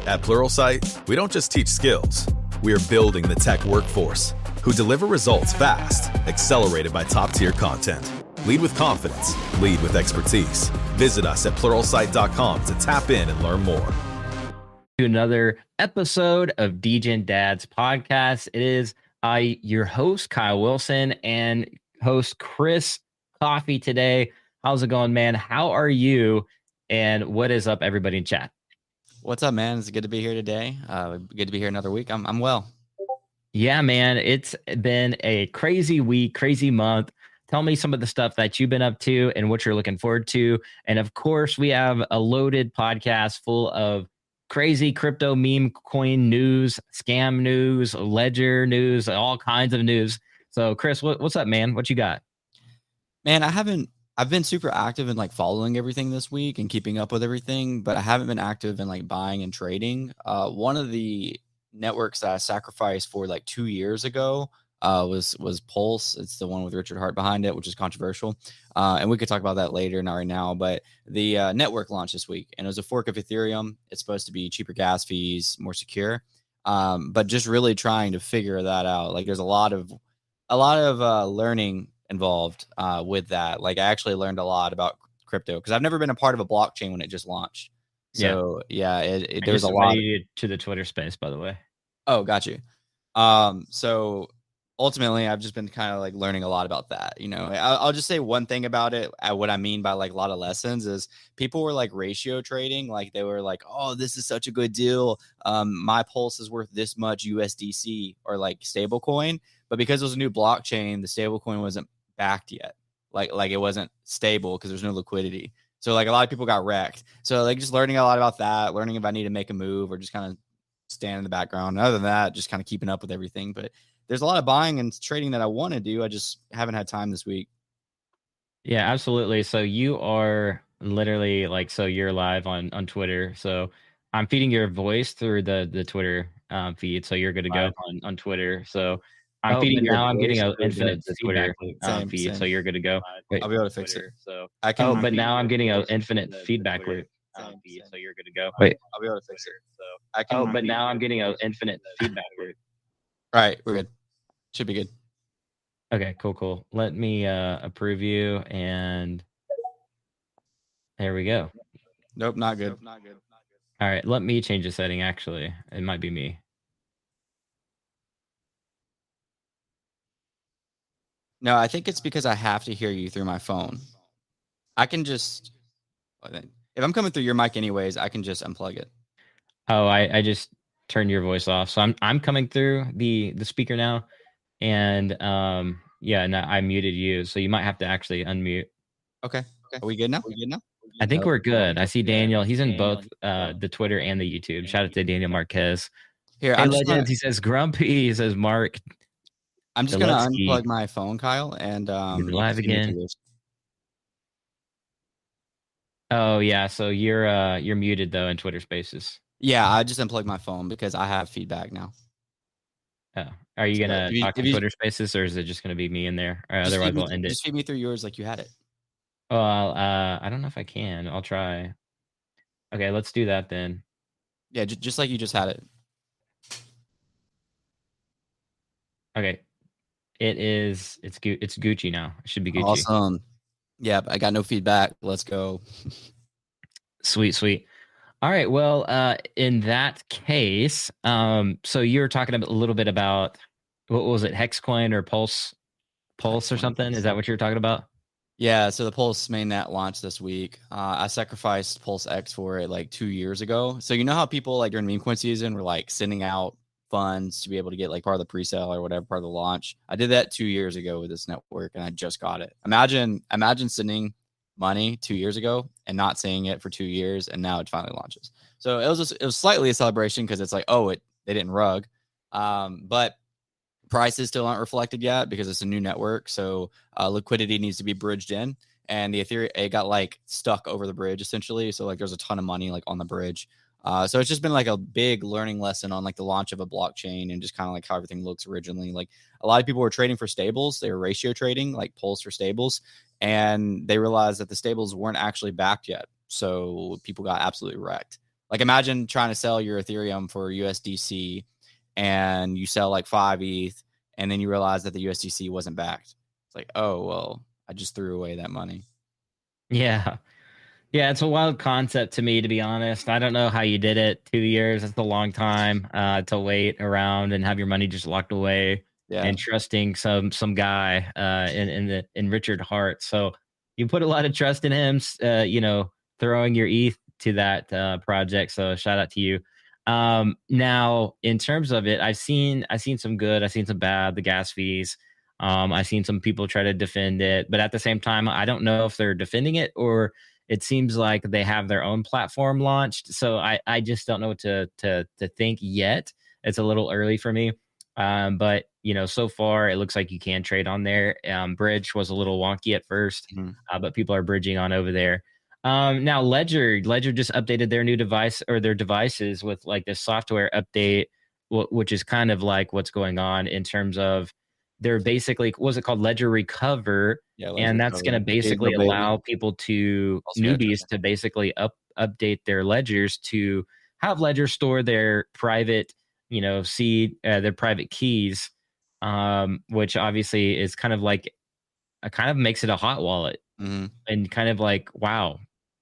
At Pluralsight, we don't just teach skills. We are building the tech workforce who deliver results fast, accelerated by top-tier content. Lead with confidence. Lead with expertise. Visit us at Pluralsight.com to tap in and learn more. To another episode of DGen Dads podcast. It is your host, Kyle Wilson, and host Chris Coffey today. How's it going, man? How are you? And what is up, everybody in chat? What's up, man? It's good to be here today. Good to be here another week. I'm well. Yeah, man. It's been a crazy week, crazy month. Tell me some of the stuff that you've been up to and what you're looking forward to. And of course, we have a loaded podcast full of crazy crypto meme coin news, scam news, ledger news, all kinds of news. So, Chris, what's up, man? What you got? Man, I've been super active in like following everything this week and keeping up with everything, but I haven't been active in like buying and trading. One of the networks that I sacrificed for like 2 years ago was Pulse. It's the one with Richard Hart behind it, which is controversial. And we could talk about that later, not right now, but the network launched this week and it was a fork of Ethereum. It's supposed to be cheaper gas fees, more secure. But just really trying to figure that out. Like there's a lot of learning involved with that. Like I actually learned a lot about crypto because I've never been a part of a blockchain when it just launched. So there's a lot to the Twitter space, by the way. Oh, got you. So ultimately I've just been kind of like learning a lot about that. You know, I'll just say one thing about it. What I mean by like a lot of lessons is people were like ratio trading. Like they were like, oh, this is such a good deal. My Pulse is worth this much USDC or like stable coin. But because it was a new blockchain, the stable coin wasn't backed yet. Like it wasn't stable because there's no liquidity. So like a lot of people got wrecked. So like just learning a lot about that, learning if I need to make a move or just kind of stand in the background. And other than that, just kind of keeping up with everything. But there's a lot of buying and trading that I want to do. I just haven't had time this week. Yeah, absolutely. So you are literally like, so you're live on Twitter. So I'm feeding your voice through the Twitter feed. So you're good to go on Twitter. So I'm feeding now. I'm getting an infinite Twitter feed. So you're good to go. Wait, I'll be able to fix it. So I can. But now I'm getting an infinite feedback loop. Feed, so you're good to go. Wait, I'll be able to fix it. So I can. But now I'm getting an infinite feedback loop. All right, we're good. Should be good. Okay, cool. Let me approve you, and there we go. Nope, not good. All right, let me change the setting. Actually, it might be me. No, I think it's because I have to hear you through my phone. I can just, if I'm coming through your mic anyways, I can just unplug it. Oh, I just turned your voice off. So I'm coming through the speaker now. And I muted you. So you might have to actually unmute. Okay. Are we good now? I think we're good. I see Daniel. He's in both the Twitter and the YouTube. Shout out to Daniel Marquez. Here, hey, Legends, he says Grumpy. He says Mark. I'm just gonna unplug my phone, Kyle, and you're live again. Oh yeah, so you're muted though in Twitter Spaces. Yeah, I just unplugged my phone because I have feedback now. Oh, are you gonna talk to Twitter Spaces, or is it just gonna be me in there? Or otherwise, we'll end it. Just feed me through yours like you had it. Well, I don't know if I can. I'll try. Okay, let's do that then. Yeah, just like you just had it. Okay. It's Gucci now. It should be Gucci. Awesome. Yeah, I got no feedback. Let's go. Sweet. All right. Well, in that case, so you were talking a little bit about, what was it, Hexcoin or Pulse or something? Is that what you were talking about? Yeah. So the Pulse mainnet launched this week. I sacrificed Pulse X for it like 2 years ago. So you know how people like during meme coin season were like sending out funds to be able to get like part of the pre-sale or whatever, part of the launch. I did that 2 years ago with this network and I just got it. Imagine sending money 2 years ago and not seeing it for 2 years, and now it finally launches. So it was slightly a celebration because it's like, they didn't rug, but prices still aren't reflected yet because it's a new network. So liquidity needs to be bridged in, and the Ethereum, it got like stuck over the bridge essentially. So like there's a ton of money like on the bridge. So it's just been like a big learning lesson on like the launch of a blockchain and just kind of like how everything looks originally. Like a lot of people were trading for stables. They were ratio trading like Pulse for stables, and they realized that the stables weren't actually backed yet. So people got absolutely wrecked. Like imagine trying to sell your Ethereum for USDC and you sell like 5 ETH and then you realize that the USDC wasn't backed. It's like, oh, well, I just threw away that money. Yeah. Yeah, it's a wild concept to me, to be honest. I don't know how you did it. 2 years, that's a long time to wait around and have your money just locked away and trusting some guy in Richard Hart. So you put a lot of trust in him, throwing your ETH to that project. So shout out to you. Now, in terms of it, I've seen some good, I've seen some bad, the gas fees. I've seen some people try to defend it, but at the same time, I don't know if they're defending it or it seems like they have their own platform launched. So I just don't know what to think yet. It's a little early for me. But so far it looks like you can trade on there. Bridge was a little wonky at first, but people are bridging on over there. Now Ledger just updated their new device or their devices with like this software update, which is kind of like what's going on in terms of they're basically, what's it called? Ledger Recover. Yeah, and that's going to basically allow people to newbies to basically update their ledgers to have Ledger store their private, seed, their private keys, which obviously is kind of like, kind of makes it a hot wallet and kind of like, wow.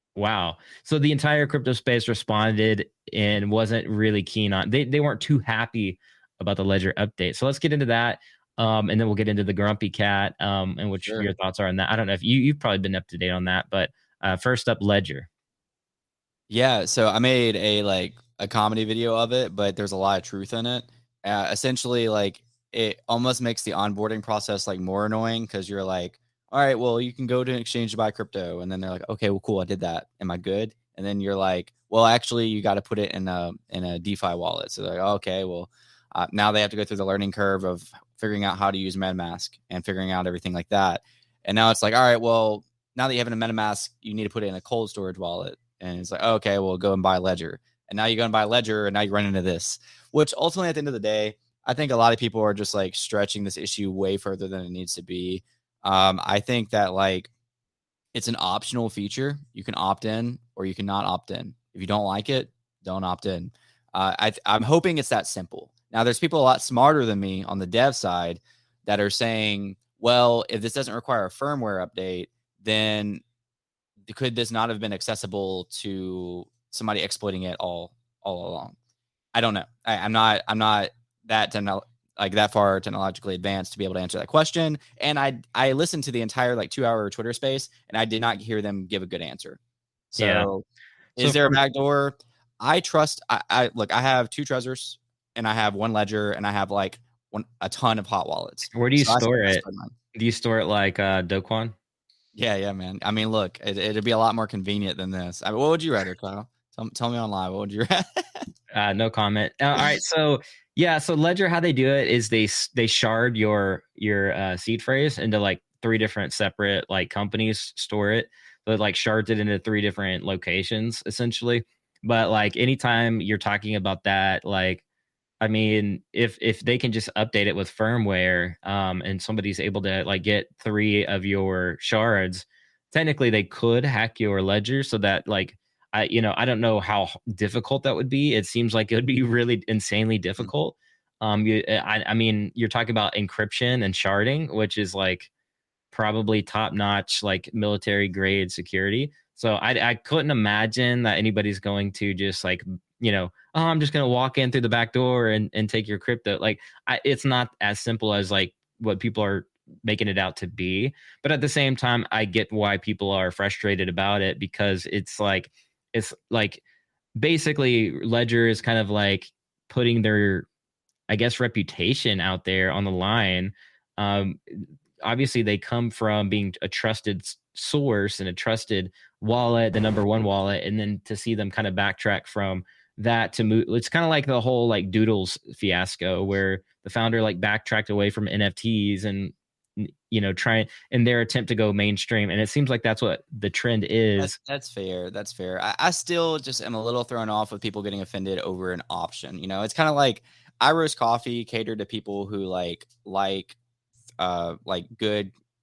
So the entire crypto space responded and wasn't really keen on, they weren't too happy about the Ledger update. So let's get into that. And then we'll get into the Grumpy Cat and what your thoughts are on that. I don't know if you've probably been up to date on that, but first up, Ledger. Yeah, so I made a comedy video of it, but there's a lot of truth in it. Essentially, like it almost makes the onboarding process like more annoying because you're like, all right, well, you can go to an exchange to buy crypto, and then they're like, okay, well, cool, I did that. Am I good? And then you're like, well, actually, you got to put it in a DeFi wallet. So they're like, okay, well, now they have to go through the learning curve of figuring out how to use MetaMask and figuring out everything like that. And now it's like, all right, well, now that you have it in MetaMask, you need to put it in a cold storage wallet. And it's like, okay, well, go and buy Ledger. And now you go and buy Ledger, and now you run into this, which ultimately at the end of the day, I think a lot of people are just like stretching this issue way further than it needs to be. I think that like it's an optional feature. You can opt in or you cannot opt in. If you don't like it, don't opt in. I'm hoping it's that simple. Now, there's people a lot smarter than me on the dev side that are saying, well, if this doesn't require a firmware update, then could this not have been accessible to somebody exploiting it all along? I don't know. I'm not that far technologically advanced to be able to answer that question. And I listened to the entire 2-hour Twitter space, and I did not hear them give a good answer. So, is there a backdoor? I trust. I have 2 Trezors, and I have 1 Ledger, and I have a ton of hot wallets. Where do you store it? Do you store it like Doquan? Yeah, man. I mean, look, it'd be a lot more convenient than this. I mean, what would you rather, Kyle? Tell me on live. What would you rather? No comment. All right, so Ledger, how they do it is they shard your seed phrase into 3 different separate companies store it. So it shards it into 3 different locations essentially. But anytime you're talking about that, I mean, if they can just update it with firmware, and somebody's able to get 3 of your shards, technically they could hack your ledger so that I don't know how difficult that would be. It seems like it would be really insanely difficult. I mean, you're talking about encryption and sharding, which is probably top notch, military grade security. So I couldn't imagine that anybody's going to just I'm just going to walk in through the back door and take your crypto. It's not as simple as what people are making it out to be. But at the same time, I get why people are frustrated about it, because it's basically Ledger is kind of putting their, I guess, reputation out there on the line. Obviously they come from being a trusted source and a trusted wallet, the number 1 wallet, and then to see them kind of backtrack from that to move, it's kind of like the whole Doodles fiasco where the founder backtracked away from NFTs and trying in their attempt to go mainstream, and it seems like that's what the trend is. That's fair. I still just am a little thrown off with people getting offended over an option. It's kind of like I Roast Coffee catered to people who like good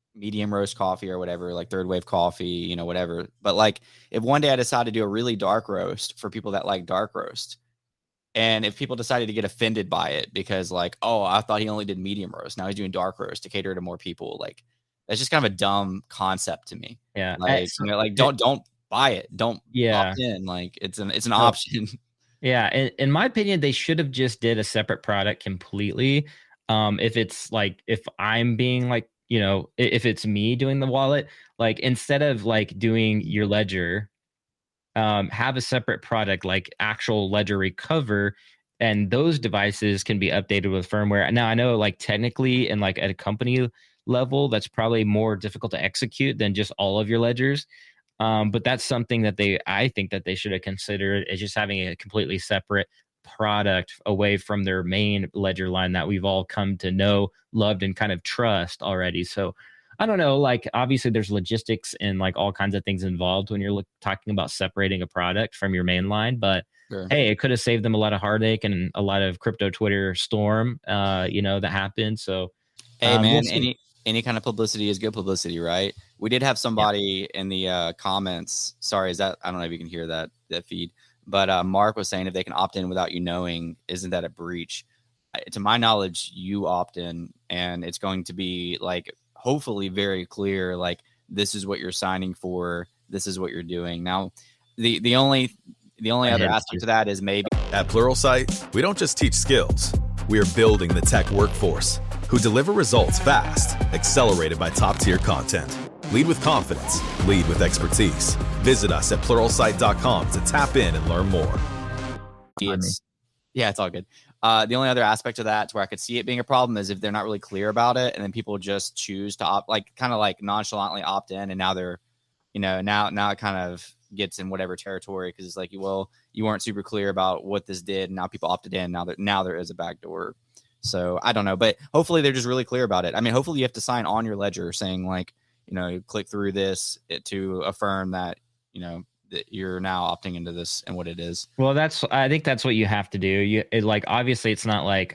medium roast coffee or whatever, like third wave coffee, you know, whatever. But like if one day I decided to do a really dark roast for people that like dark roast, and if people decided to get offended by it because like, oh, I thought he only did medium roast, now he's doing dark roast to cater to more people, like that's just kind of a dumb concept to me. Yeah. Like, you know, like don't buy it. Don't opt in. Like it's an option. Yeah. In my opinion, they should have just did a separate product completely. If it's like, if I'm being like, you know, if it's me doing the wallet, like instead of like doing your ledger, have a separate product like actual Ledger Recover, and those devices can be updated with firmware. Now I know like technically and like at a company level, that's probably more difficult to execute than just all of your ledgers. But that's something that I think that they should have considered, is just having a completely separate product away from their main ledger line that we've all come to know, loved, and kind of trust already. So I don't know, like obviously there's logistics and like all kinds of things involved when you're talking about separating a product from your main line, but sure. Hey, it could have saved them a lot of heartache and a lot of crypto Twitter storm, you know, that happened. So hey man, any kind of publicity is good publicity, right? We did have somebody in the comments. Sorry, is that, I don't know if you can hear that feed, but Mark was saying if they can opt in without you knowing, isn't that a breach? To my knowledge, you opt in, and it's going to be like hopefully very clear, like this is what you're signing for, this is what you're doing. Now, the only other aspect to that is maybe at Pluralsight, we don't just teach skills. We are building the tech workforce who deliver results fast, accelerated by top-tier content. Lead with confidence. Lead with expertise. Visit us at pluralsight.com to tap in and learn more. It's all good. The only other aspect of that to where I could see it being a problem is if they're not really clear about it, and then people just choose to opt, like kind of like nonchalantly opt in, and now they're, you know, now it kind of gets in whatever territory, because it's like, well, you weren't super clear about what this did, and now people opted in. Now there is a backdoor. So I don't know, but hopefully they're just really clear about it. I mean, hopefully you have to sign on your ledger saying like, you know, you click through this to affirm that, you know, that you're now opting into this and what it is. Well, I think that's what you have to do. Like, obviously it's not like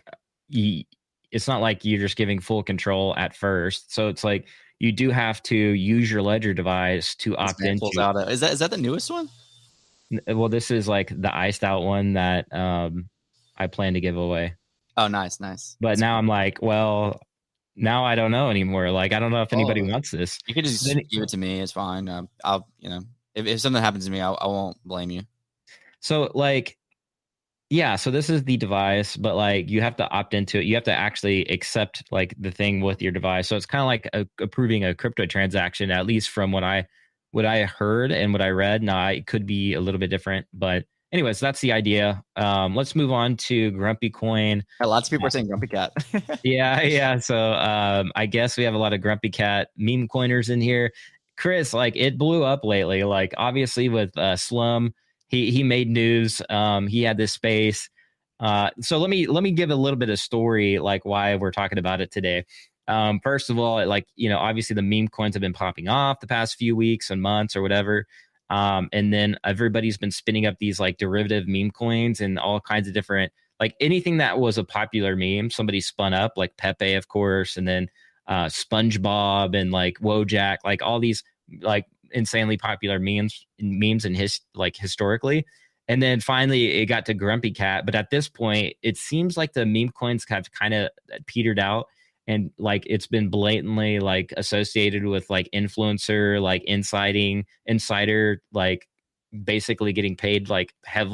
you're just giving full control at first. So it's like, you do have to use your ledger device to opt into. Is that the newest one? Well, this is like the iced out one that I plan to give away. Oh, nice. But now I'm like, well, now I don't know anymore. Like, I don't know if anybody wants this. You could just give it to me. It's fine. I'll, you know, if something happens to me, I won't blame you. So like, yeah, so this is the device, but like you have to opt into it. You have to actually accept like the thing with your device. So it's kind of like approving a crypto transaction, at least from what I heard and what I read. Now it could be a little bit different, but anyways, that's the idea. Let's move on to Grumpy Coin. Lots of people are saying Grumpy Cat. Yeah. So I guess we have a lot of Grumpy Cat meme coiners in here. Chris, like it blew up lately. Like obviously with Slum, he made news. He had this space. So let me give a little bit of story, like why we're talking about it today. First of all, like, you know, obviously the meme coins have been popping off the past few weeks and months or whatever. And then everybody's been spinning up these like derivative meme coins and all kinds of different, like anything that was a popular meme, somebody spun up, like Pepe, of course, and then SpongeBob and like Wojak, like all these like insanely popular memes in historically. And then finally it got to Grumpy Cat. But at this point, it seems like the meme coins have kind of petered out. And like it's been blatantly like associated with like influencer, like insider, like basically getting paid like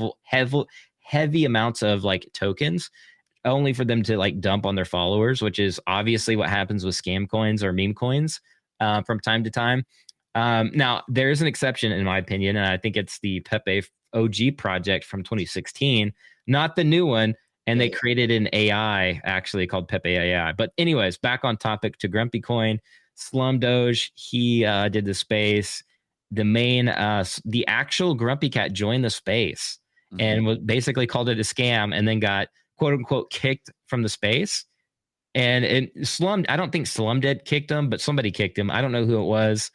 heavy amounts of like tokens, only for them to like dump on their followers, which is obviously what happens with scam coins or meme coins from time to time. Now there is an exception in my opinion, and I think it's the Pepe OG project from 2016, not the new one. And they created an AI actually called Pepe AI. But anyways, back on topic to Grumpy Coin. Slum Doge, he did the space. The actual Grumpy Cat joined the space and was basically called it a scam, and then got quote unquote kicked from the space. And Slum, I don't think Slum did kicked him, but somebody kicked him. I don't know who it was.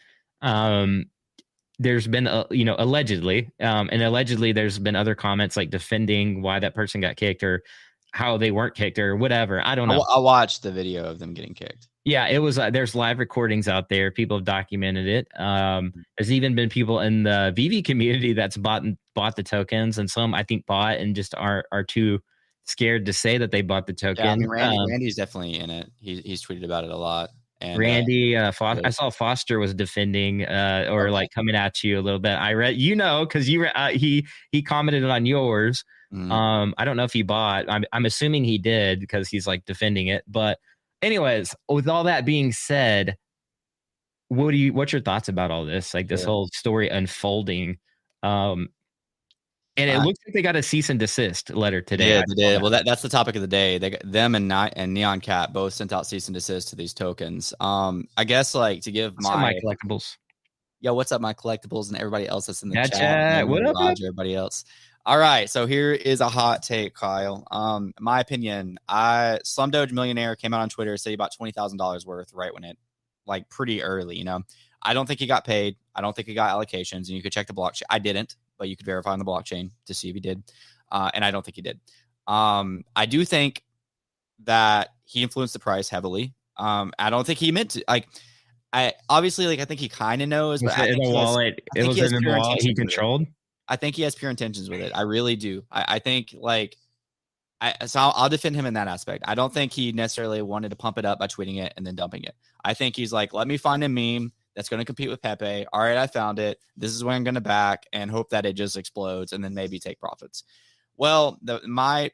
There's been, allegedly, and allegedly there's been other comments like defending why that person got kicked or how they weren't kicked or whatever. I don't know. I watched the video of them getting kicked. Yeah, it was. There's live recordings out there. People have documented it. There's even been people in the VV community that's bought the tokens, and some I think bought and just are too scared to say that they bought the token. Yeah, I mean Randy's definitely in it. He's tweeted about it a lot. And Randy, I saw Foster was defending or like coming at you a little bit. I read, because he commented on yours. I don't know if he bought. I'm assuming he did because he's like defending it, but. Anyways, with all that being said, what's your thoughts about all this? Like this whole story unfolding. And it looks like they got a cease and desist letter today. Yeah, they did. Well, that's the topic of the day. Them and Neon Cat both sent out cease and desist to these tokens. I guess like to give my collectibles. Yo, what's up, my collectibles and everybody else that's in the chat. What up, Roger, everybody else. All right, so here is a hot take, Kyle. My opinion, Slumdoge Millionaire came out on Twitter, said he bought $20,000 worth right when it, like pretty early, I don't think he got paid. I don't think he got allocations, and you could check the blockchain. I didn't, but you could verify on the blockchain to see if he did, and I don't think he did. I do think that he influenced the price heavily. I don't think he meant to, I think he kind of knows, but in a wallet, it was in a wallet he controlled. I think he has pure intentions with it. I really do. I think I'll defend him in that aspect. I don't think he necessarily wanted to pump it up by tweeting it and then dumping it. I think he's like, let me find a meme that's going to compete with Pepe. All right, I found it. This is what I'm going to back and hope that it just explodes and then maybe take profits. Well, my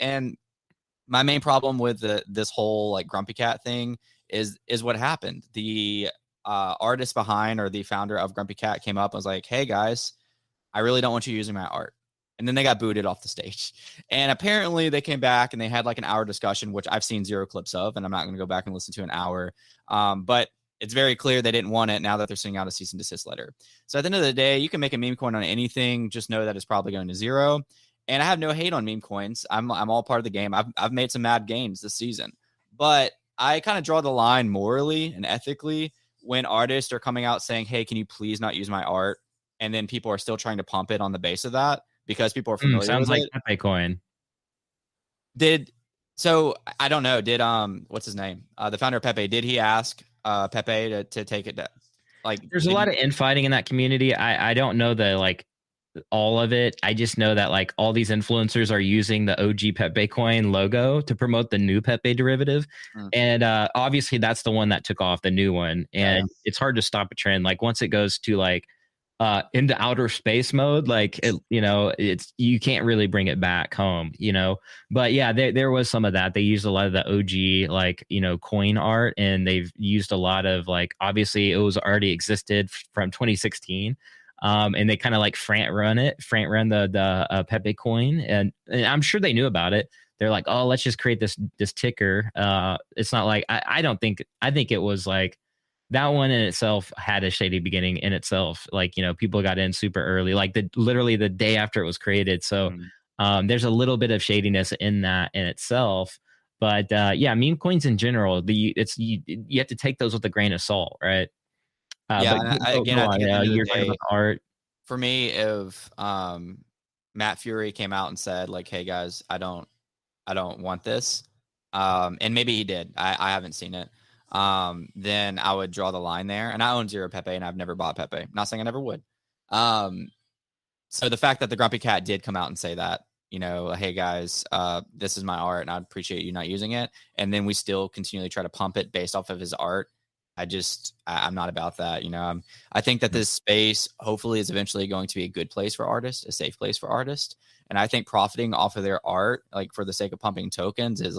main problem with this whole like Grumpy Cat thing is what happened. The artist behind or the founder of Grumpy Cat came up and was like, hey guys, I really don't want you using my art. And then they got booted off the stage. And apparently they came back and they had like an hour discussion, which I've seen 0 clips of, and I'm not going to go back and listen to an hour. But it's very clear they didn't want it now that they're sending out a cease and desist letter. So at the end of the day, you can make a meme coin on anything. Just know that it's probably going to 0. And I have no hate on meme coins. I'm all part of the game. I've made some mad gains this season. But I kind of draw the line morally and ethically when artists are coming out saying, hey, can you please not use my art? And then people are still trying to pump it on the base of that because people are familiar sounds with like it. Pepe coin. So I don't know. Did what's his name? The founder of Pepe, did he ask Pepe to take it? There's a lot of infighting in that community. I don't know all of it. I just know that all these influencers are using the OG Pepe coin logo to promote the new Pepe derivative. And obviously that's the one that took off, the new one. And it's hard to stop a trend. Once it goes to into outer space mode, it's you can't really bring it back home, but yeah, there was some of that. They used a lot of the OG coin art, and they've used a lot of obviously it was already existed from 2016, and they kind of front run the Pepe coin, and I'm sure they knew about it. They're like, oh, let's just create this ticker. It's not I think it was that one in itself had a shady beginning in itself. People got in super early, literally the day after it was created. So there's a little bit of shadiness in that in itself. But yeah, meme coins in general, you have to take those with a grain of salt, right? You're talking about art. For me, if Matt Fury came out and said hey guys, I don't want this, and maybe he did. I haven't seen it. Then I would draw the line there. And I own 0 Pepe, and I've never bought Pepe. Not saying I never would. So the fact that the Grumpy Cat did come out and say that, hey guys, this is my art, and I'd appreciate you not using it. And then we still continually try to pump it based off of his art. I'm not about that. I think that this space hopefully is eventually going to be a good place for artists, a safe place for artists. And I think profiting off of their art, for the sake of pumping tokens, is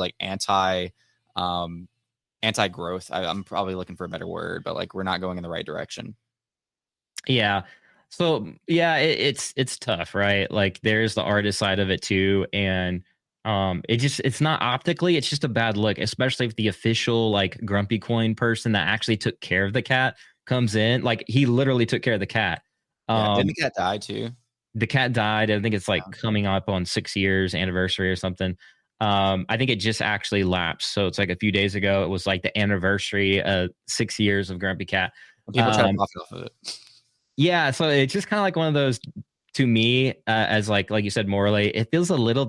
anti-growth. I'm probably looking for a better word, but we're not going in the right direction. Yeah. So yeah, it's tough, right? There's the artist side of it too. And it's not optically, it's just a bad look, especially if the official Grumpy Coin person that actually took care of the cat comes in. He literally took care of the cat. Didn't the cat die too? The cat died. I think it's coming up on 6 years anniversary or something. I think it just actually lapsed. So it's a few days ago. It was the anniversary of 6 years of Grumpy Cat. People try to profit off of it. Yeah. So it's just kind of one of those, to me, as like you said, morally, it feels a little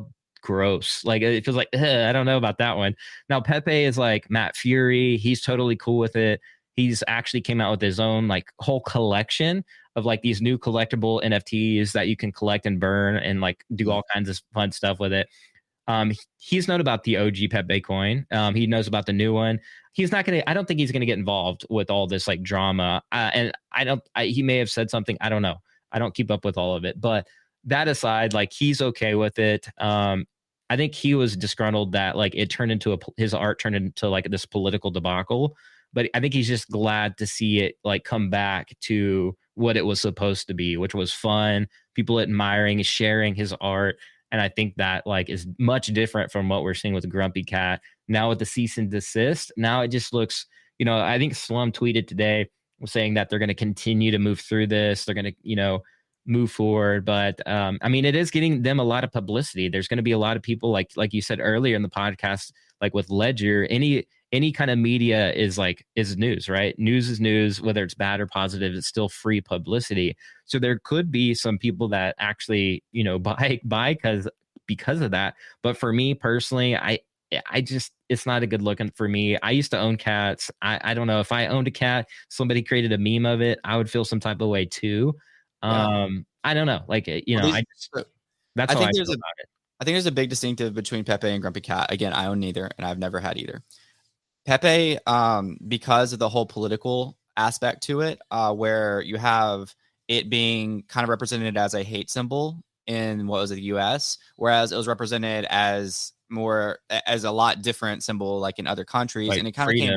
gross. Like it feels like I don't know about that one. Now Pepe is like Matt Fury. He's totally cool with it. He's actually came out with his own like whole collection of like these new collectible NFTs that you can collect and burn and like do all kinds of fun stuff with it. He's known about the OG Pepe coin. He knows about the new one. He's not going to, I don't think he's going to get involved with all this like drama. And he may have said something. I don't know. I don't keep up with all of it, but that aside, like he's okay with it. I think he was disgruntled that like it turned into his art turned into like this political debacle, but I think he's just glad to see it like come back to what it was supposed to be, which was fun, people admiring, sharing his art. And I think that like is much different from what we're seeing with Grumpy Cat. Now with the cease and desist, now it just looks, I think Slum tweeted today saying that they're going to continue to move through this. They're going to, move forward. But I mean, it is getting them a lot of publicity. There's going to be a lot of people like you said earlier in the podcast, like with Ledger, any kind of media is news, right? News is news, whether it's bad or positive, it's still free publicity. So there could be some people that actually, buy because of that. But for me personally, I just, it's not a good looking for me. I used to own cats. I don't know if I owned a cat, somebody created a meme of it, I would feel some type of way too. Yeah. I don't know. Like, that's how I feel about it. I think there's a big distinctive between Pepe and Grumpy Cat. Again, I own neither and I've never had either. Pepe, because of the whole political aspect to it, where you have it being kind of represented as a hate symbol in what was it, the US, whereas it was represented as a lot different symbol like in other countries. Like, and it kind of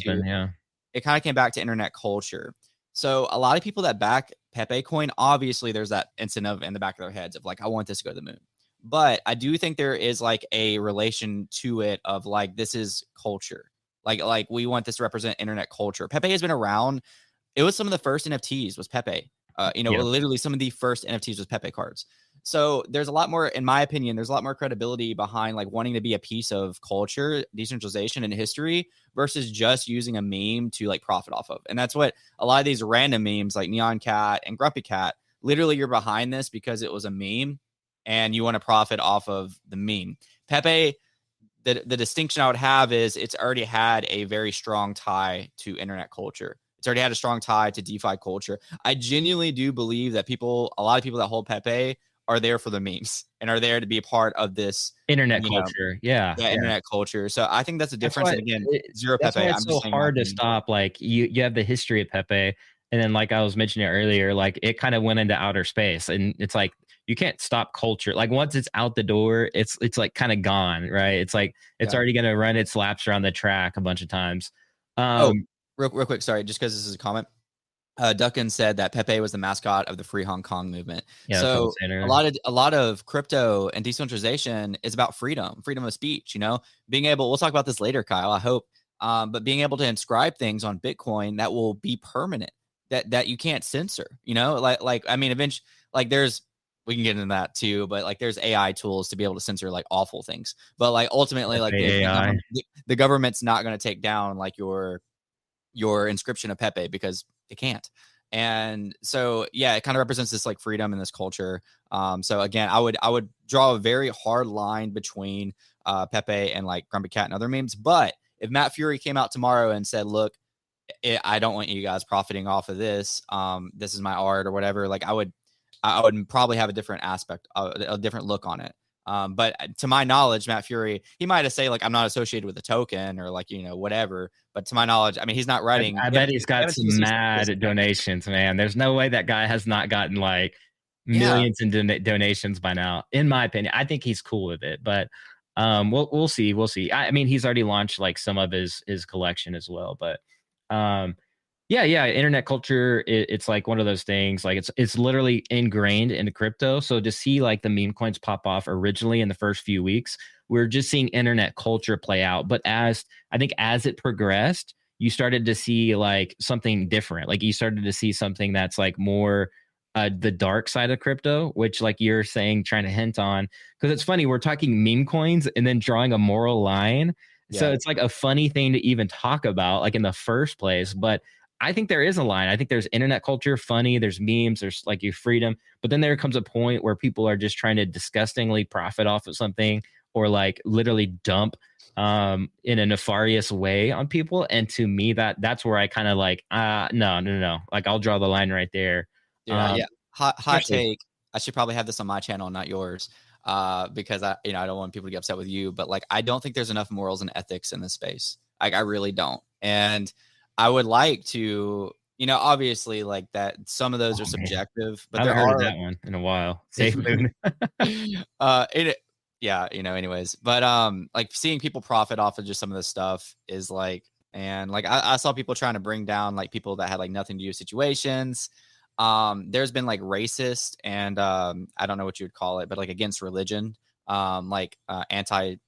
came back to internet culture. So a lot of people that back Pepe coin, obviously there's that incentive in the back of their heads of like, I want this to go to the moon. But I do think there is like a relation to it of like, this is culture. Like we want this to represent internet culture. Pepe has been around. It was some of the first NFTs was Pepe. Literally some of the first NFTs was Pepe cards. So there's a lot more, in my opinion, there's a lot more credibility behind like wanting to be a piece of culture, decentralization, and history versus just using a meme to like profit off of. And that's what a lot of these random memes like Neon Cat and Grumpy Cat, literally you're behind this because it was a meme and you want to profit off of the meme. Pepe, the distinction I would have is it's already had a very strong tie to internet culture. It's already had a strong tie to DeFi culture. I genuinely do believe that a lot of people that hold Pepe are there for the memes and are there to be a part of this internet culture. Internet culture. So I think that's a difference. And again, zero Pepe. It's so hard to stop. Like you have the history of Pepe. And then like I was mentioning earlier, like it kind of went into outer space and it's like, you can't stop culture. Like once it's out the door, it's like kind of gone, right? It's like, it's already going to run its laps around the track a bunch of times. Real quick. Sorry. Just because this is a comment. Duckin said that Pepe was the mascot of the Free Hong Kong movement. Yeah, so a lot of crypto and decentralization is about freedom of speech, being able, we'll talk about this later, Kyle, I hope. But being able to inscribe things on Bitcoin that will be permanent, that you can't censor, eventually, like we can get into that too, but like there's AI tools to be able to censor like awful things. But like ultimately, like the government's not going to take down like your inscription of Pepe because they can't. And so, yeah, it kind of represents this like freedom in this culture. So again, I would draw a very hard line between Pepe and like Grumpy Cat and other memes. But if Matt Fury came out tomorrow and said, look, I don't want you guys profiting off of this. This is my art or whatever. Like I would probably have a different aspect, a different look on it. But to my knowledge, Matt Fury, he might have said like, I'm not associated with a token or like, whatever. But to my knowledge, I mean, he's not writing. I bet he's got some mad donations, man. There's no way that guy has not gotten like millions in donations by now. In my opinion, I think he's cool with it, but we'll see. We'll see. I mean, he's already launched like some of his collection as well, but internet culture, it's like one of those things, like it's literally ingrained into crypto. So to see like the meme coins pop off originally in the first few weeks, we're just seeing internet culture play out. But as it progressed, you started to see like something different. Like you started to see something that's like more the dark side of crypto, which like you're saying, trying to hint on, because it's funny, we're talking meme coins and then drawing a moral line. Yeah. So it's like a funny thing to even talk about like in the first place. But I think there is a line. I think there's internet culture, funny, there's memes, there's like your freedom. But then there comes a point where people are just trying to disgustingly profit off of something or like literally dump in a nefarious way on people. And to me, that's where I kind of like, no. Like I'll draw the line right there. Yeah. Hot take. I should probably have this on my channel, not yours. Because I don't want people to get upset with you, but like, I don't think there's enough morals and ethics in this space. Like, I really don't. And I would like to, obviously like that. Some of those are subjective, but I haven't heard of that one in a while. Safe moon. Anyways, but like seeing people profit off of just some of this stuff is like, and like I saw people trying to bring down like people that had like nothing to do with situations. There's been like racist and I don't know what you would call it, but like against religion, anti-Semitic,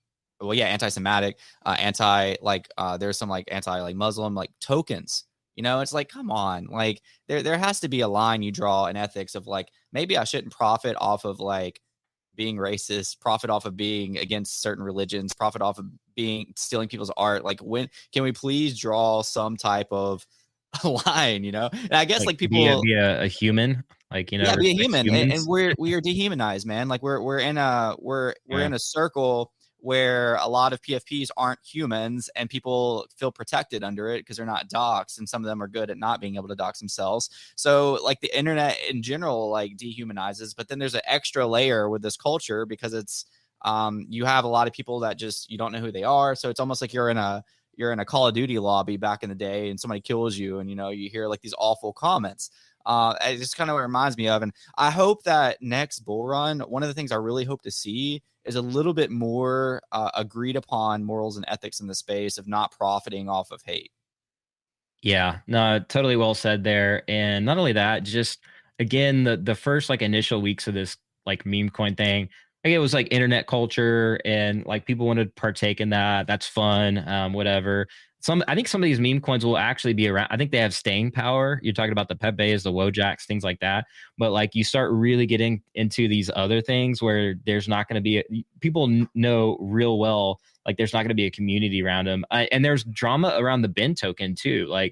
there's some like anti like Muslim like tokens. It's like, come on, like there has to be a line you draw in ethics of like, maybe I shouldn't profit off of like being racist, profit off of being against certain religions, profit off of stealing people's art. Like, when can we please draw some type of line, And I guess like people be a human, like, be a human, and we are dehumanized, man. Like we're in a circle where a lot of PFPs aren't humans, and people feel protected under it because they're not doxxed, and some of them are good at not being able to dox themselves. So like the internet in general like dehumanizes, but then there's an extra layer with this culture because it's you have a lot of people that just you don't know who they are, so it's almost like you're in a Call of Duty lobby back in the day and somebody kills you and, you hear like these awful comments. It just kind of reminds me of, and I hope that next bull run, one of the things I really hope to see is a little bit more agreed upon morals and ethics in the space of not profiting off of hate. Yeah, no, totally well said there. And not only that, just again, the first like initial weeks of this like meme coin thing, like it was like internet culture and like people wanted to partake in that. That's fun. Whatever. I think some of these meme coins will actually be around. I think they have staying power. You're talking about the Pepe's, the Wojaks, things like that. But like you start really getting into these other things where there's not going to be people know real well, like there's not going to be a community around them. And there's drama around the Ben token too. Like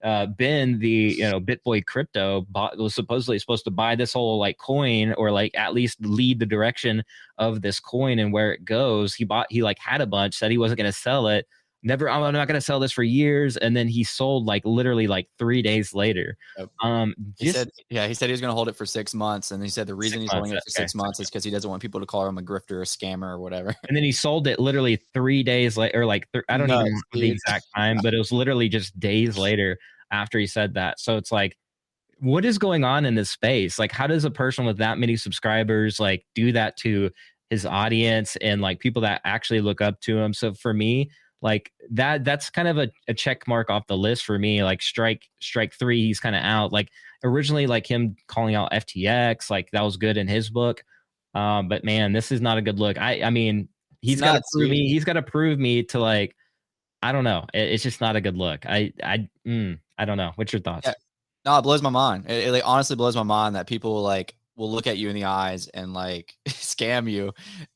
Ben, the BitBoy Crypto was supposedly supposed to buy this whole like coin, or like at least lead the direction of this coin and where it goes. He like had a bunch, said he wasn't going to sell it. Never, I'm not going to sell this for years. And then he sold like literally like 3 days later. He said he was going to hold it for 6 months. And he said the reason he's holding it for 6 months is because he doesn't want people to call him a grifter or a scammer or whatever. And then he sold it literally 3 days later, or like, I don't even know the exact time, but it was literally just days later after he said that. So it's like, what is going on in this space? Like, how does a person with that many subscribers like do that to his audience and like people that actually look up to him? So for me, like that's kind of a check mark off the list for me. Like strike 3, he's kind of out. Like originally, like him calling out FTX, like that was good in his book. But man, this is not a good look. I mean, he's got to prove me to like, I don't know. It's just not a good look. I don't know. What's your thoughts? Yeah. No, it blows my mind. It like honestly blows my mind that people like will look at you in the eyes and like scam you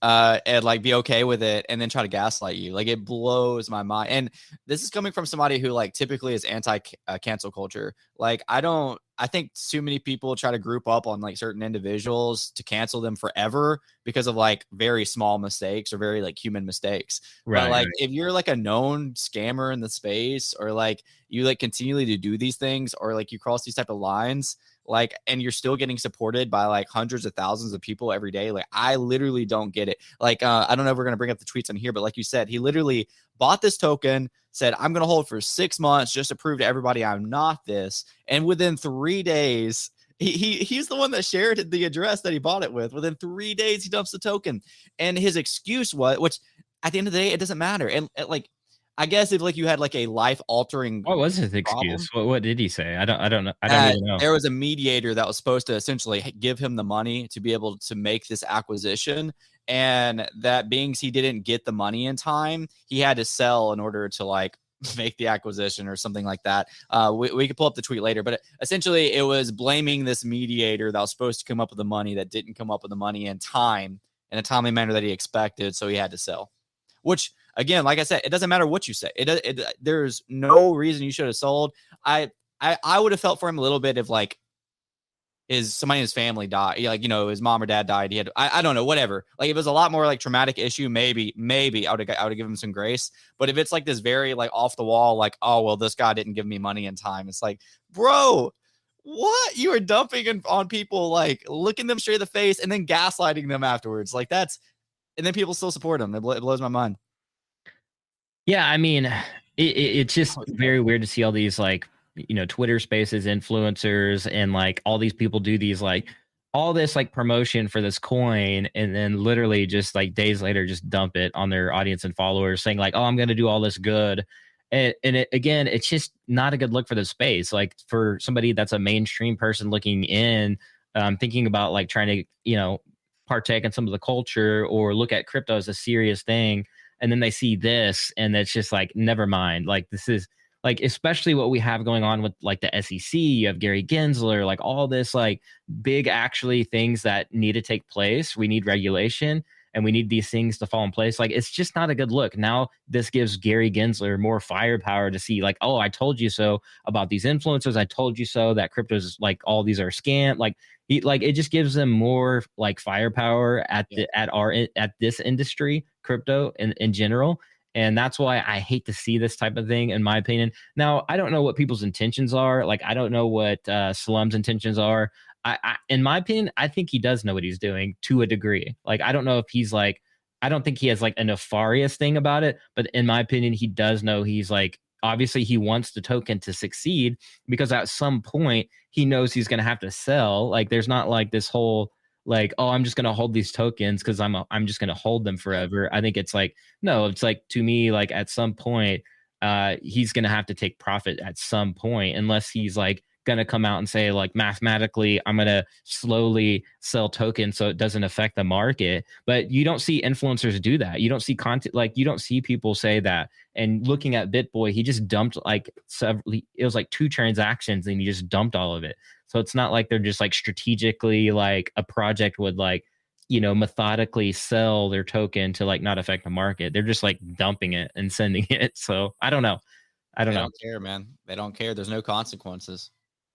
and like be okay with it and then try to gaslight you. Like it blows my mind. And this is coming from somebody who like typically is anti cancel culture. Like I think too many people try to group up on like certain individuals to cancel them forever because of like very small mistakes or very like human mistakes. Right. But like if you're like a known scammer in the space, or like you like continually to do these things, or like you cross these type of lines, like, and you're still getting supported by like hundreds of thousands of people every day. Like, I literally don't get it. Like, I don't know if we're going to bring up the tweets on here, but like you said, he literally bought this token, said, I'm going to hold for 6 months just to prove to everybody I'm not this. And within 3 days, he's the one that shared the address that he bought it with. Within 3 days, he dumps the token. And his excuse was, which at the end of the day, it doesn't matter. And like, I guess if like you had like a life altering, what was his excuse? What did he say? I don't know. I don't even know. There was a mediator that was supposed to essentially give him the money to be able to make this acquisition, and that being he didn't get the money in time, he had to sell in order to like make the acquisition or something like that. We could pull up the tweet later, but essentially it was blaming this mediator that was supposed to come up with the money that didn't come up with the money in time, in a timely manner that he expected, so he had to sell. Which, again, like I said, it doesn't matter what you say. There's no reason you should have sold. I would have felt for him a little bit if somebody in his family died, like, his mom or dad died. He had, I don't know, whatever. Like if it was a lot more like traumatic issue, maybe I would give him some grace. But if it's like this very like off the wall, like, oh, well, this guy didn't give me money in time. It's like, bro, what? You are dumping on people, like looking them straight in the face and then gaslighting them afterwards. Like and then people still support him. It blows my mind. Yeah. I mean, it's just very weird to see all these like, Twitter spaces, influencers, and like all these people do these like all this like promotion for this coin, and then literally just like days later just dump it on their audience and followers, saying like, oh, I'm going to do all this good. And again, it's just not a good look for the space. Like for somebody that's a mainstream person looking in, thinking about like trying to, partake in some of the culture or look at crypto as a serious thing. And then they see this and it's just like, never mind. Like this is, like, especially what we have going on with like the SEC, you have Gary Gensler, like all this like big actually things that need to take place. We need regulation and we need these things to fall in place. Like, it's just not a good look. Now this gives Gary Gensler more firepower to see like, oh, I told you so about these influencers. I told you so that crypto's like all these are scam. Like it just gives them more like firepower at this industry, crypto in general. And that's why I hate to see this type of thing, in my opinion. Now, I don't know what people's intentions are. Like, I don't know what Slum's intentions are. In my opinion, I think he does know what he's doing to a degree. Like, I don't know if he's like, I don't think he has like a nefarious thing about it. But in my opinion, he does know he's like, obviously he wants the token to succeed because at some point he knows he's going to have to sell. Like, there's not like this whole like, oh, I'm just going to hold these tokens because I'm just going to hold them forever. I think it's like, no, it's like, to me, like at some point, he's going to have to take profit at some point, unless he's like going to come out and say like, mathematically, I'm going to slowly sell tokens so it doesn't affect the market. But you don't see influencers do that. You don't see content, like you don't see people say that. And looking at BitBoy, he just dumped like it was like 2 transactions and he just dumped all of it. So it's not like they're just like strategically like a project would like, methodically sell their token to like not affect the market. They're just like dumping it and sending it. So I don't know. They don't care, man. They don't care. There's no consequences.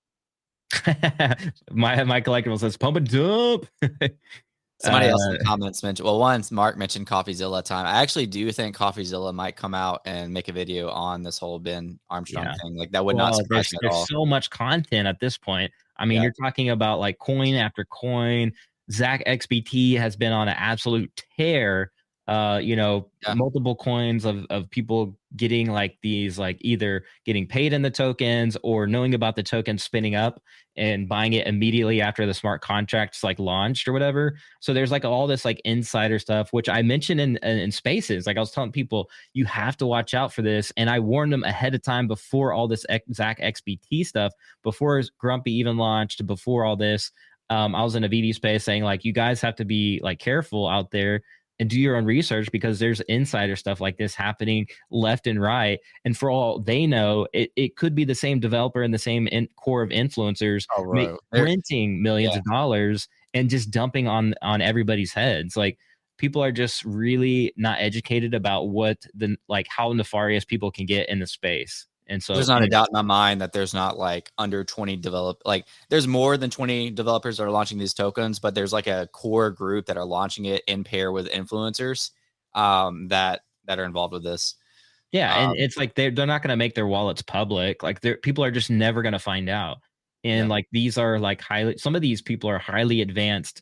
my collectible says pump and dump. Somebody else in the comments mentioned, once Mark mentioned CoffeeZilla time. I actually do think CoffeeZilla might come out and make a video on this whole Ben Armstrong thing. Like, that would not surprise me at all. There's so much content at this point. I mean, you're talking about like coin after coin. Zach XBT has been on an absolute tear. Multiple coins of people getting like these, like either getting paid in the tokens or knowing about the token spinning up and buying it immediately after the smart contracts like launched or whatever. So there's like all this like insider stuff, which I mentioned in spaces. Like I was telling people, you have to watch out for this. And I warned them ahead of time before all this Zach XBT stuff, before Grumpy even launched, before all this. I was in a VD space saying like, you guys have to be like careful out there and do your own research, because there's insider stuff like this happening left and right. And for all they know, it could be the same developer and the same core of influencers printing millions of dollars and just dumping on everybody's heads. Like, people are just really not educated about how nefarious people can get in the space. And so there's not a doubt in my mind that there's not like under 20 there's more than 20 developers that are launching these tokens, but there's like a core group that are launching it in pair with influencers that are involved with this. Yeah. And it's like, they're not going to make their wallets public. Like, people are just never going to find out. And like, these are like some of these people are highly advanced,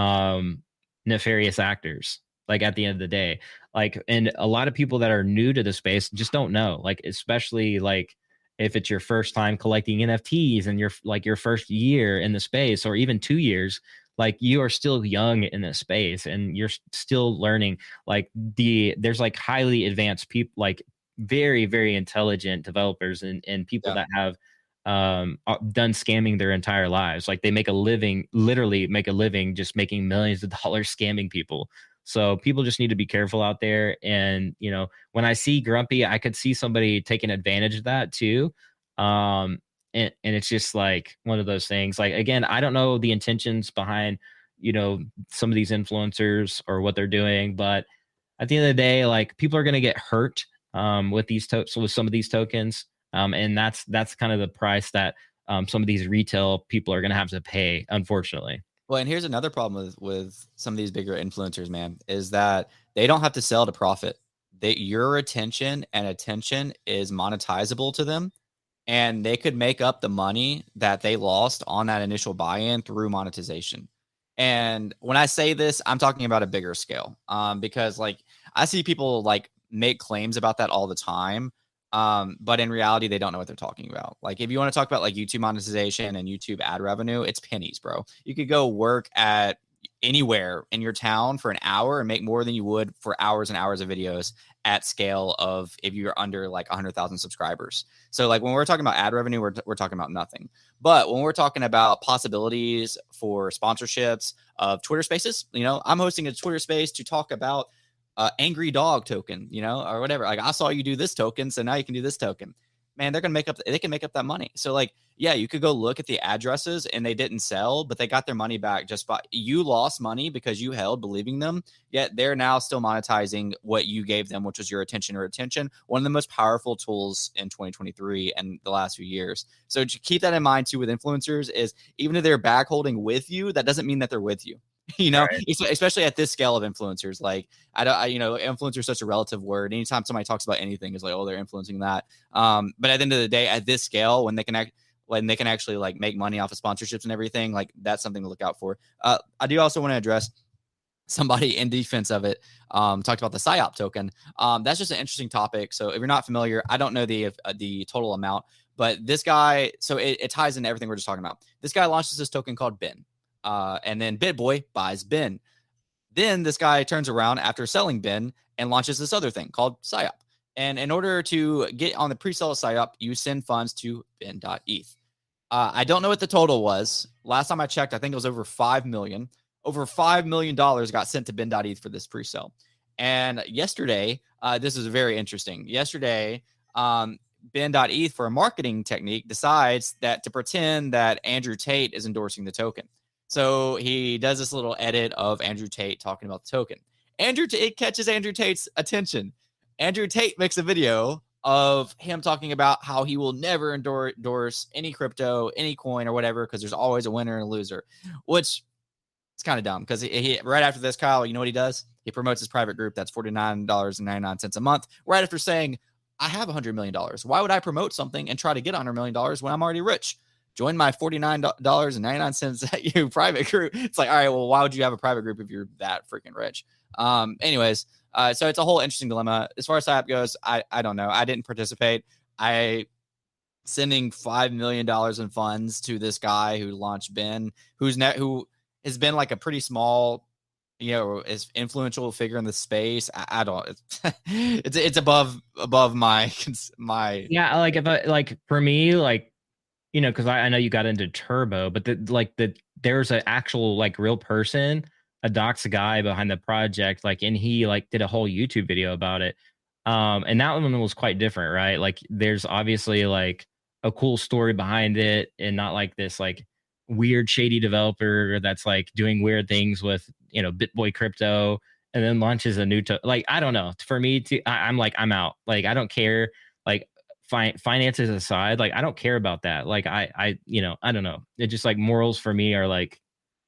nefarious actors. Like, at the end of the day, like, and a lot of people that are new to the space just don't know, like, especially like if it's your first time collecting NFTs and you're like your first year in the space, or even 2 years, like, you are still young in this space and you're still learning. Like, there's like highly advanced people, like very, very intelligent developers and people that have done scamming their entire lives. Like, they literally make a living just making millions of dollars scamming people. So people just need to be careful out there. And, when I see Grumpy, I could see somebody taking advantage of that too. And it's just like one of those things. Like, again, I don't know the intentions behind, some of these influencers or what they're doing, but at the end of the day, like, people are going to get hurt with with some of these tokens. And that's kind of the price that some of these retail people are going to have to pay, unfortunately. Well, and here's another problem with some of these bigger influencers, man, is that they don't have to sell to profit. Your attention is monetizable to them, and they could make up the money that they lost on that initial buy-in through monetization. And when I say this, I'm talking about a bigger scale, because like I see people like make claims about that all the time. But in reality, they don't know what they're talking about. Like if you want to talk about like YouTube monetization and YouTube ad revenue, it's pennies, bro. You could go work at anywhere in your town for an hour and make more than you would for hours and hours of videos at scale of if you're under like 100,000 subscribers. So like when we're talking about ad revenue, we're talking about nothing. But when we're talking about possibilities for sponsorships of Twitter Spaces, you know, I'm hosting a Twitter Space to talk about angry dog token, you know, or whatever. Like I saw you do this token, so now you can do this token. Man, they can make up that money. So like, yeah, you could go look at the addresses and they didn't sell, but they got their money back just by you lost money because you held believing them, yet they're now still monetizing what you gave them, which was your attention or attention. One of the most powerful tools in 2023 and the last few years. So keep that in mind too with influencers is even if they're back holding with you, that doesn't mean that they're with you. You know, right. Especially at this scale of influencers, like influencer is such a relative word. Anytime somebody talks about anything, is like, oh, they're influencing that. But at the end of the day, at this scale, when they can actually like make money off of sponsorships and everything, like that's something to look out for. I do also want to address somebody in defense of it. Talked about the PSYOP token. That's just an interesting topic. So if you're not familiar, I don't know the total amount, but this guy, so it ties into everything we're just talking about. This guy launches this token called BIN. And then BitBoy buys BIN. Then this guy turns around after selling BIN and launches this other thing called PSYOP. And in order to get on the pre-sale of PSYOP, you send funds to bin.eth. I don't know what the total was. Last time I checked, I think it was over $5 million. Over $5 million got sent to bin.eth for this pre-sale. And yesterday, this is very interesting. Yesterday, bin.eth, for a marketing technique, decides that to pretend that Andrew Tate is endorsing the token. So he does this little edit of Andrew Tate talking about the token. It catches Andrew Tate's attention. Andrew Tate makes a video of him talking about how he will never endorse any crypto, any coin or whatever, because there's always a winner and a loser, which is kind of dumb because he right after this, Kyle, you know what he does? He promotes his private group that's $49.99 a month, right after saying, I have $100 million. Why would I promote something and try to get $100 million when I'm already rich? Join my $49.99 private group. It's like, all right, well, why would you have a private group if you're that freaking rich? Anyways, so it's a whole interesting dilemma. As far as PSYOP goes, I don't know. I didn't participate. Sending $5 million in funds to this guy who launched BIN, who has been like a pretty small, is influential figure in the space. I don't. It's above my. Yeah, like if for me, like. Because I know you got into Turbo, but there's an actual like real person, a docs guy behind the project, like, and he like did a whole YouTube video about it. And that one was quite different, right? Like there's obviously like a cool story behind it and not like this like weird shady developer that's like doing weird things with, BitBoy crypto and then launches a new, like, I don't know. For me, I'm like, I'm out. Like, I don't care. Like, finances aside, like I don't care about that. Like I don't know. It's just like morals for me are like,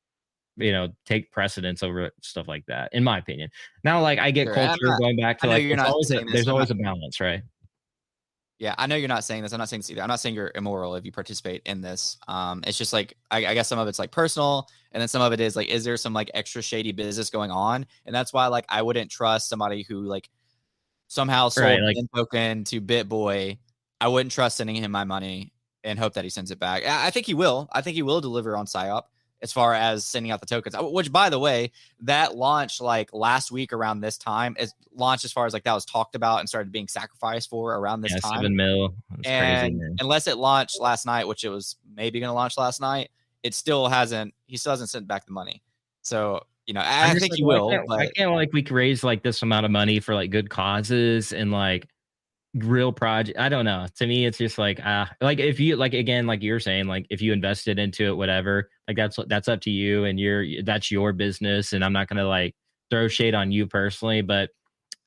take precedence over stuff like that, in my opinion. Now, like I get culture going back to like there's always a balance, right? Yeah, I know you're not saying this. I'm not saying this either. I'm not saying you're immoral if you participate in this. It's just like I guess some of it's like personal, and then some of it is like, is there some like extra shady business going on? And that's why like I wouldn't trust somebody who like somehow sold BIN token to BitBoy. I wouldn't trust sending him my money and hope that he sends it back. I think he will. I think he will deliver on PSYOP as far as sending out the tokens, which, by the way, that launched like last week around this time. Is launched as far as like that was talked about and started being sacrificed for around this time. 7 mil. And crazy, unless it launched last night, which it was maybe going to launch last night, he still hasn't sent back the money. So, I think he will. I can't like we could raise like this amount of money for like good causes and like real project. I don't know. To me, it's just like like if you like, again, like you're saying, like if you invested into it, whatever, like that's up to you and that's your business, and I'm not gonna like throw shade on you personally, but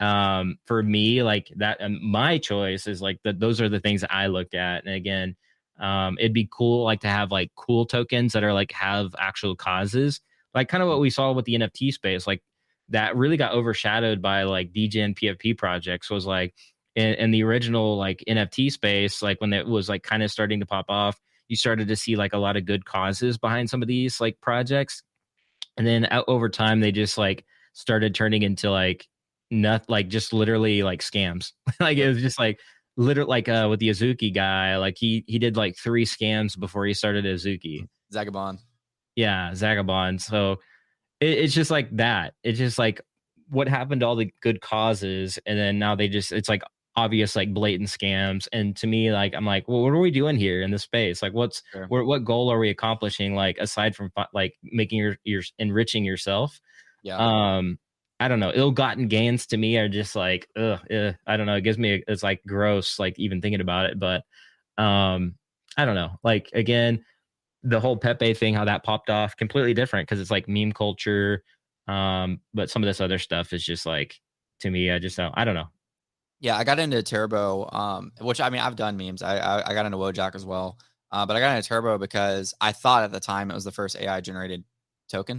for me, like that, my choice is like those are the things that I looked at. And again, It'd be cool like to have like cool tokens that are like have actual causes, like kind of what we saw with the NFT space. Like that really got overshadowed by like DGen PFP projects. Was like in the original like NFT space, like when it was like kind of starting to pop off, you started to see like a lot of good causes behind some of these like projects. And then over time, they just like started turning into like not like just literally like scams. Like it was just like literally like with the Azuki guy, like he did like 3 scams before he started Azuki. Zagabond. Yeah, Zagabond. So it's just like that. It's just like what happened to all the good causes, and then now they just it's like obvious like blatant scams. And to me, like I'm like, well, what are we doing here in this space? Like what goal are we accomplishing, like aside from like making your enriching yourself? Yeah. I don't know, ill-gotten gains to me are just like I don't know, it gives me it's like gross like even thinking about it. But I don't know, like again, the whole Pepe thing, how that popped off, completely different because it's like meme culture. But some of this other stuff is just like, to me, I don't know. Yeah, I got into Turbo, which I mean, I've done memes. I got into Wojak as well, but I got into Turbo because I thought at the time it was the first AI generated token,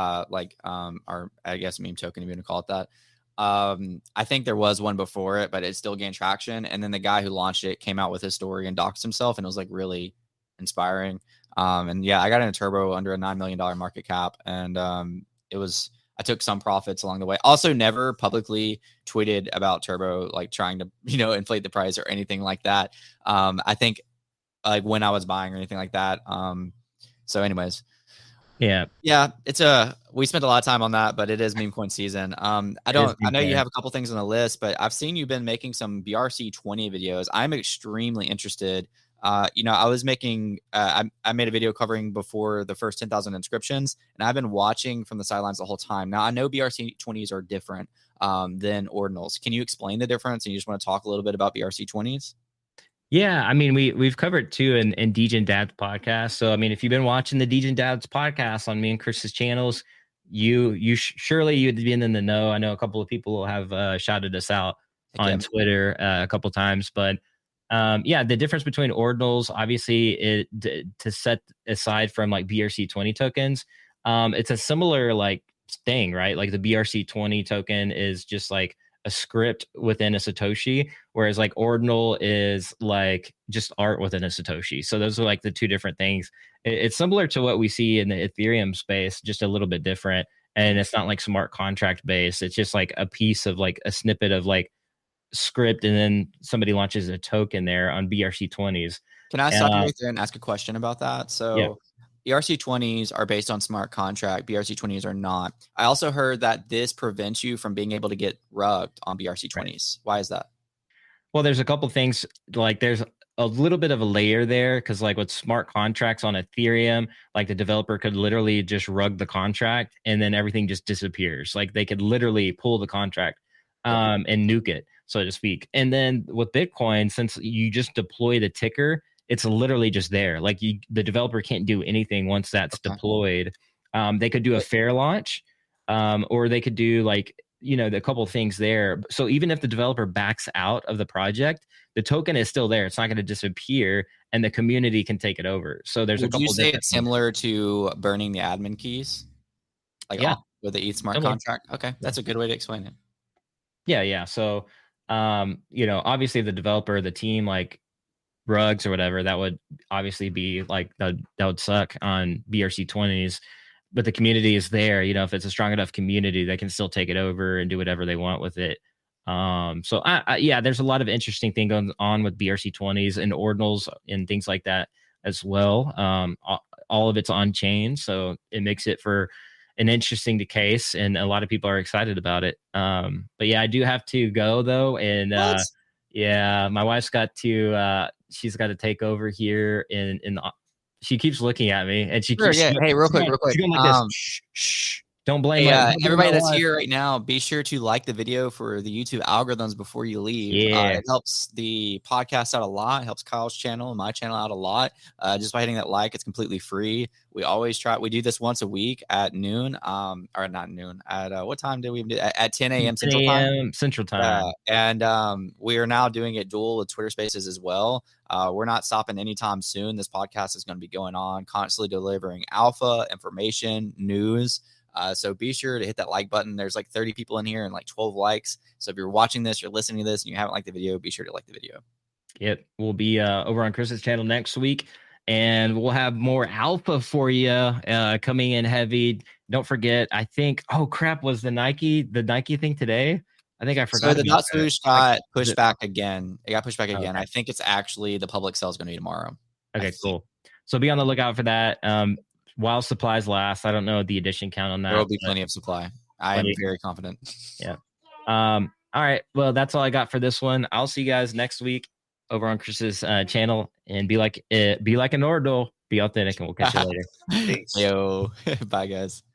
or I guess meme token, if you want to call it that. I think there was one before it, but it still gained traction. And then the guy who launched it came out with his story and doxed himself, and it was like really inspiring. And yeah, I got into Turbo under a $9 million market cap, and I took some profits along the way. Also, never publicly tweeted about Turbo, like trying to, inflate the price or anything like that. I think like when I was buying or anything like that. So anyways, yeah, we spent a lot of time on that, but it is meme coin season. I know you have a couple things on the list, but I've seen you've been making some BRC20 videos. I'm extremely interested. I was making, I made a video covering before the first 10,000 inscriptions, and I've been watching from the sidelines the whole time. Now I know BRC20s are different than ordinals. Can you explain the difference? And you just want to talk a little bit about BRC20s? Yeah, I mean, we've covered too in Degen Dad's podcast. So I mean, if you've been watching the Degen Dad's podcast on me and Chris's channels, surely you'd be in the know. I know a couple of people have shouted us out on Twitter a couple times, but the difference between ordinals, obviously, to set aside from like BRC20 tokens, it's a similar like thing, right? Like the BRC20 token is just like a script within a Satoshi, whereas like ordinal is like just art within a Satoshi. So those are like the two different things. It's similar to what we see in the Ethereum space, just a little bit different. And it's not like smart contract based. It's just like a piece of like a snippet of like script, and then somebody launches a token there on BRC20s. Can I stop you right there and ask a question about that? So BRC20s are based on smart contract. BRC20s are not. I also heard that this prevents you from being able to get rugged on BRC20s. Right. Why is that? Well, there's a couple things. Like there's a little bit of a layer there, because like with smart contracts on Ethereum, like the developer could literally just rug the contract and then everything just disappears. Like they could literally pull the contract and nuke it, so to speak. And then with Bitcoin, since you just deploy the ticker, it's literally just there. Like the developer can't do anything once that's deployed. They could do a fair launch, or they could do like, a couple of things there. So even if the developer backs out of the project, the token is still there. It's not going to disappear, and the community can take it over. So there's a couple. Would you say it's similar to burning the admin keys? Like with the ETH smart contract? Okay, that's a good way to explain it. Yeah. So, obviously the developer, the team, like rugs or whatever, that would obviously be like, that would suck on BRC20s, but the community is there. If it's a strong enough community, they can still take it over and do whatever they want with it. So there's a lot of interesting things going on with BRC20s and ordinals and things like that as well. All of it's on chain, so it makes it for an interesting case, and a lot of people are excited about it. But yeah, I do have to go though, and my wife's got to she's got to take over here in the, she keeps looking at me, and she keeps hey, real quick she's going like this, shh. Don't blame everybody that's here right now, be sure to like the video for the YouTube algorithms before you leave. Yeah. It helps the podcast out a lot. It helps Kyle's channel and my channel out a lot. Just by hitting that like, it's completely free. We always we do this once a week at noon, or not noon, at what time did we do? At 10 a.m. Central Time. And we are now doing it dual with Twitter Spaces as well. We're not stopping anytime soon. This podcast is going to be going on, constantly delivering alpha, information, news. So be sure to hit that like button. There's like 30 people in here and like 12 likes. So if you're watching this, you're listening to this, and you haven't liked the video, be sure to like the video. Yep. We'll be over on Chris's channel next week, and we'll have more alpha for you coming in heavy. Don't forget, I think, oh crap, was the Nike thing today? I think I forgot. So the Dot Swoosh got pushed back again. It got pushed back again. Okay. I think it's actually the public sale is going to be tomorrow. Okay, cool. So be on the lookout for that. While supplies last, I don't know the edition count on that. There will be plenty of supply. I am very confident. Yeah. All right. Well, that's all I got for this one. I'll see you guys next week over on Chris's channel, and be like an Ordle, be authentic, and we'll catch you later. Yo, bye guys.